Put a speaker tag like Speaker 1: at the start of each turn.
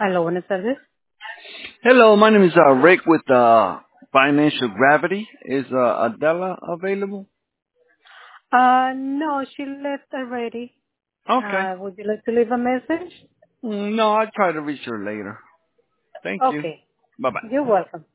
Speaker 1: Aló, buenas tardes.
Speaker 2: Hello, my name is Rick with Financial Gravity. Is Adela available?
Speaker 1: No, she left already.
Speaker 2: Okay.
Speaker 1: Would you like to leave a message?
Speaker 2: No, I'll try to reach her later. Thank you.
Speaker 1: Okay.
Speaker 2: Bye bye.
Speaker 1: You're welcome.